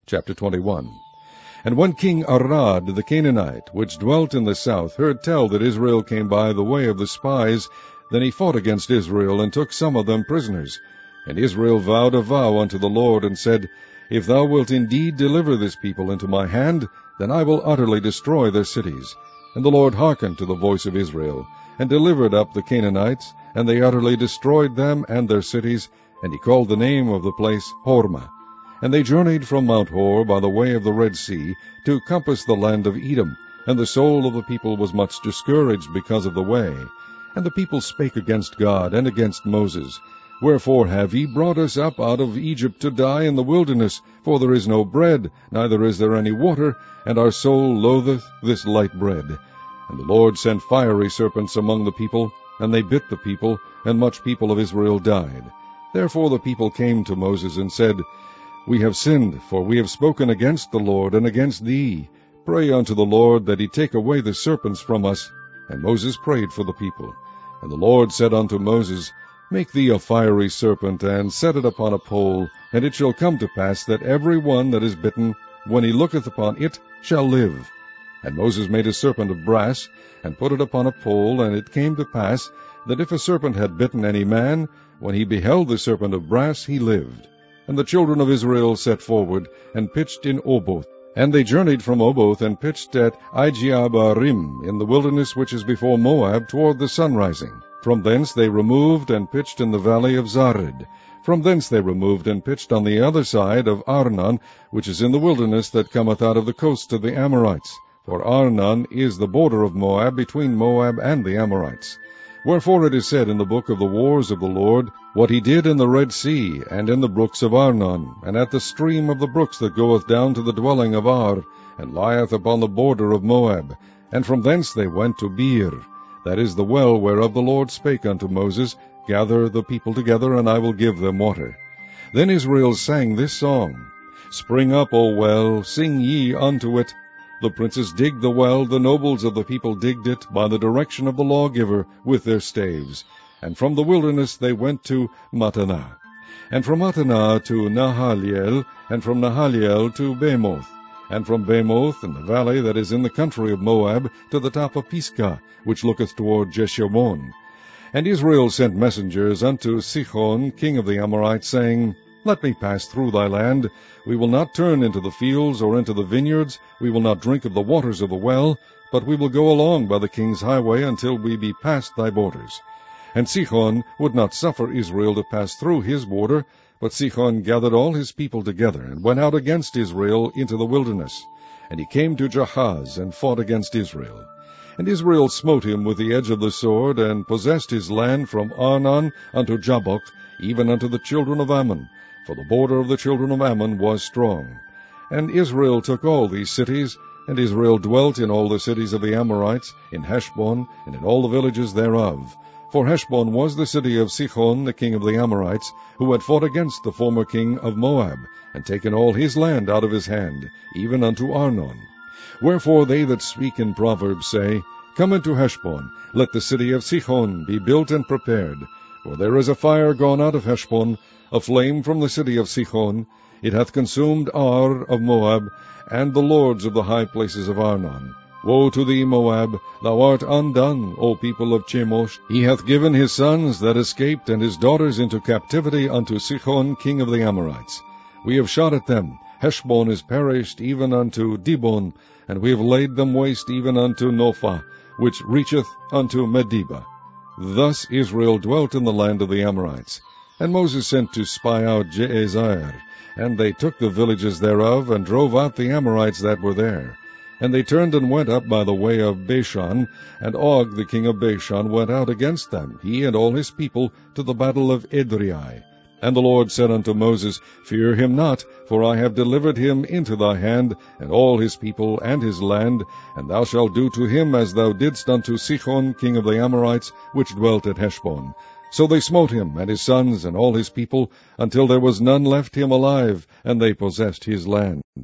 Chapter 21. And when King Arad the Canaanite, which dwelt in the south, heard tell that Israel came by the way of the spies, then he fought against Israel, and took some of them prisoners. And Israel vowed a vow unto the Lord, and said, If thou wilt indeed deliver this people into my hand, then I will utterly destroy their cities. And the Lord hearkened to the voice of Israel, and delivered up the Canaanites, and they utterly destroyed them and their cities, and he called the name of the place Hormah. And they journeyed from Mount Hor by the way of the Red Sea, to compass the land of Edom, and the soul of the people was much discouraged because of the way. And the people spake against God and against Moses, Wherefore have ye brought us up out of Egypt to die in the wilderness? For there is no bread, neither is there any water, and our soul loatheth this light bread. And the Lord sent fiery serpents among the people, and they bit the people, and much people of Israel died. Therefore the people came to Moses and said, We have sinned, for we have spoken against the Lord and against thee. Pray unto the Lord that he take away the serpents from us. And Moses prayed for the people. And the Lord said unto Moses, Make thee a fiery serpent, and set it upon a pole, and it shall come to pass that every one that is bitten, when he looketh upon it, shall live. And Moses made a serpent of brass, and put it upon a pole, and it came to pass that if a serpent had bitten any man, when he beheld the serpent of brass, he lived. And the children of Israel set forward, and pitched in Oboth. And they journeyed from Oboth, and pitched at Ijeabarim, in the wilderness which is before Moab, toward the sunrising. From thence they removed, and pitched in the valley of Zared. From thence they removed, and pitched on the other side of Arnon, which is in the wilderness that cometh out of the coast of the Amorites. For Arnon is the border of Moab, between Moab and the Amorites. Wherefore it is said in the book of the wars of the Lord, What he did in the Red Sea, and in the brooks of Arnon, and at the stream of the brooks that goeth down to the dwelling of Ar, and lieth upon the border of Moab. And from thence they went to Beer, that is the well whereof the Lord spake unto Moses, Gather the people together, and I will give them water. Then Israel sang this song, Spring up, O well, sing ye unto it. The princes digged the well, the nobles of the people digged it, by the direction of the lawgiver, with their staves. And from the wilderness they went to Mattanah. And from Mattanah to Nahaliel, and from Nahaliel to Bamoth. And from Bamoth, in the valley that is in the country of Moab, to the top of Pisgah, which looketh toward Jeshimon. And Israel sent messengers unto Sihon, king of the Amorites, saying, Let me pass through thy land. We will not turn into the fields or into the vineyards. We will not drink of the waters of the well, but we will go along by the king's highway until we be past thy borders. And Sihon would not suffer Israel to pass through his border, but Sihon gathered all his people together, and went out against Israel into the wilderness. And he came to Jahaz, and fought against Israel. And Israel smote him with the edge of the sword, and possessed his land from Arnon unto Jabbok, even unto the children of Ammon, for the border of the children of Ammon was strong. And Israel took all these cities, and Israel dwelt in all the cities of the Amorites, in Heshbon, and in all the villages thereof. For Heshbon was the city of Sihon, the king of the Amorites, who had fought against the former king of Moab, and taken all his land out of his hand, even unto Arnon. Wherefore they that speak in Proverbs say, Come into Heshbon, let the city of Sihon be built and prepared. For there is a fire gone out of Heshbon, a flame from the city of Sihon. It hath consumed Ar of Moab, and the lords of the high places of Arnon. Woe to thee, Moab! Thou art undone, O people of Chemosh. He hath given his sons that escaped, and his daughters into captivity unto Sihon, king of the Amorites. We have shot at them. Heshbon is perished even unto Dibon, and we have laid them waste even unto Nophah, which reacheth unto Medeba. Thus Israel dwelt in the land of the Amorites. And Moses sent to spy out Jazer, and they took the villages thereof, and drove out the Amorites that were there. And they turned and went up by the way of Bashan, and Og the king of Bashan went out against them, he and all his people, to the battle of Edrei. And the Lord said unto Moses, Fear him not, for I have delivered him into thy hand, and all his people and his land, and thou shalt do to him as thou didst unto Sihon king of the Amorites, which dwelt at Heshbon. So they smote him, and his sons, and all his people, until there was none left him alive, and they possessed his land.